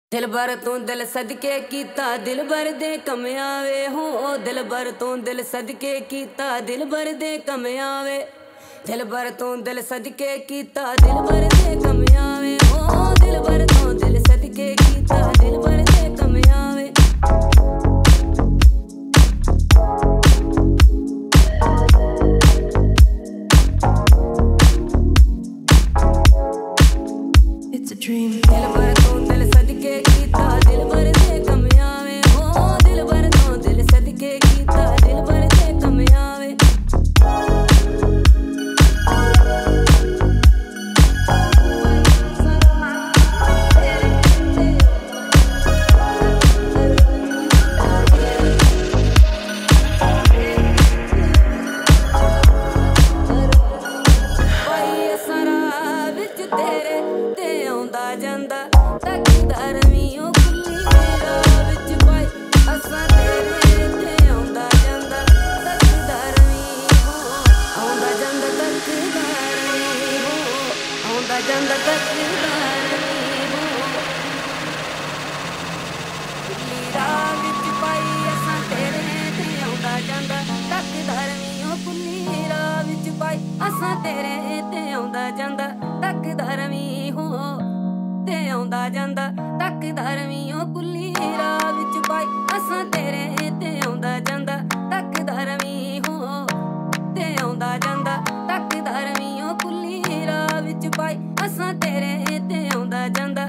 दिलबर तू दिल सदके कीता दिलबर दे कम आवे हो दिलबर तू दिल सदके कीता दिलबर दे कम आवे दिलबर तू दिल सदके कीता दिलबर दे कम आवे हो दिलबर तू दिल सदके कीता दिलबर दे कम आवे। It's a dream. दिलबर तू दिल सदके कीता दिलबर दे कम आवे हो दिलबर तू दिल सदके कीता दिलबर दे कम आवे। ਜਾਂਦਾ ਤੱਕਦਰ ਵੀ ਉਹ ਖੁੱਲੀ ਰਾਹ ਵਿੱਚ ਪਾਈ ਅਸਾਂ ਤੇਰੇ ਤੇ ਆਉਂਦਾ ਜਾਂਦਾ ਤੱਕਦਰ ਵੀ ਆਉਂਦਾ ਜਾਂਦਾ ਤੱਕਦਰ ਵੀ ਆਉਂਦਾ ਜਾਂਦਾ ਤੱਕਦਰ ਵੀ ਖੁੱਲੀ ਰਾਹ ਵਿੱਚ ਪਾਈ ਅਸਾਂ ਤੇਰੇ ਤੇ ਆਉਂਦਾ ਜਾਂਦਾ ਤੱਕਦਰ ਵੀ ਉਹ ਖੁੱਲੀ ਰਾਹ ਵਿੱਚ ਪਾਈ ਅਸਾਂ ਤੇਰੇ ਤੇ ਆਉਂਦਾ ਜਾਂਦਾ ਤੱਕਦਰ ਵੀ ਤੇ ਆਉਂਦਾ ਜਾਂਦਾ ਤੱਕਦਰ ਵੀ ਉਹ ਕੁੱਲੀ ਰਾਹ ਵਿੱਚ ਪਾਈ ਅਸਾਂ ਤੇਰੇ ਤੇ ਆਉਂਦਾ ਜਾਂਦਾ ਤੱਕਦਰ ਵੀ ਤੇ ਆਉਂਦਾ ਜਾਂਦਾ ਤੱਕਦਰ ਵੀ ਉਹ ਕੁੱਲੀ ਰਾਹ ਵਿੱਚ ਪਾਈ ਅਸਾਂ ਤੇਰੇ ਤੇ ਆਉਂਦਾ ਜਾਂਦਾ।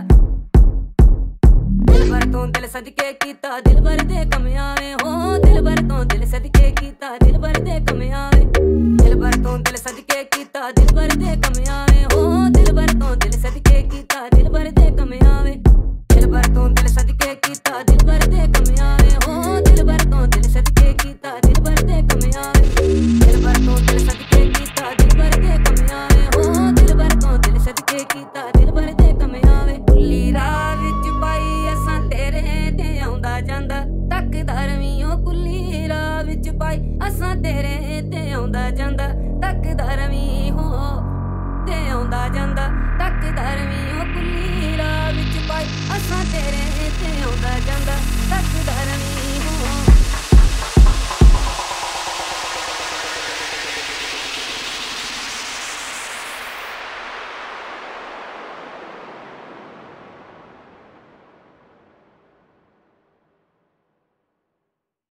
ਦਿਲਬਰ ਤੋਂ ਦਿਲ ਸਦਕੇ ਕੀਤਾ ਦਿਲਬਰ ਦੇ ਕਮ ਆਵੇ ਹੋ ਦਿਲਬਰ ਤੋਂ ਦਿਲ ਸਦਕੇ ਕੀਤਾ ਦਿਲਬਰ ਦੇ ਕਮ ਆਵੇ ਦਿਲਬਰ ਤੋਂ ਦਿਲ ਸਦਕੇ ਕੀਤਾ ਦਿਲਬਰ ਦੇ ਕਮ ਆਵੇ ਹੋ ਦਿਲਬਰ ਤੋਂ ਦਿਲ ਸਦਕੇ ਕੀਤਾ ਦਿਲਬਰ ਦੇ ਕਮ ਆਵੇ ਦਿਲਬਰ ਤੋਂ ਦਿਲ ਸਦਕੇ ਕੀਤਾ ਦਿਲਬਰ ਦੇ ਕਮ ਆਵੇ ਹੋ ਦਿਲਬਰ ਤੋਂ ਦਿਲ ਸਦਕੇ ਕੀਤਾ ਦਿਲਬਰ ਦੇ ਕਮ ਆਵੇ ਦਿਲਬਰ ਤੋਂ ਦਿਲ ਸਦਕੇ ਕੀਤਾ ਦਿਲਬਰ ਦੇ ਕਮ ਆਵੇ ਹੋ ਦਿਲਬਰ ਤੋਂ ਦਿਲ ਸਦਕੇ ਕੀਤਾ ਦਿਲਬਰ ਦੇ ਕਮ ਆਵੇ। ਖੁੱਲੀ ਰਾਹ ਵਿੱਚ ਪਾਈ ਅਸਾਂ ਤੇਰੇ ਤੇ ਆਉਂਦਾ ਜਾਂਦਾ ਤੱਕਦਰ ਵੀ ਉਹ ਖੁੱਲੀ ਰਾਹ ਵਿੱਚ ਪਾਈ ਅਸਾਂ ਤੇਰੇ ਤੇ ਆਉਂਦਾ ਜਾਂਦਾ ਤੱਕਦਰ ਵੀ ਤੇ ਆਉਂਦਾ ਜਾਂਦਾ ਤੱਕਦਰ ਵੀ ਉਹ ਖੁੱਲੀ ਰਾਹ ਵਿੱਚ ਪਾਈ ਅਸਾਂ ਤੇਰੇ ਤੇ ਆਉਂਦਾ ਜਾਂਦਾ।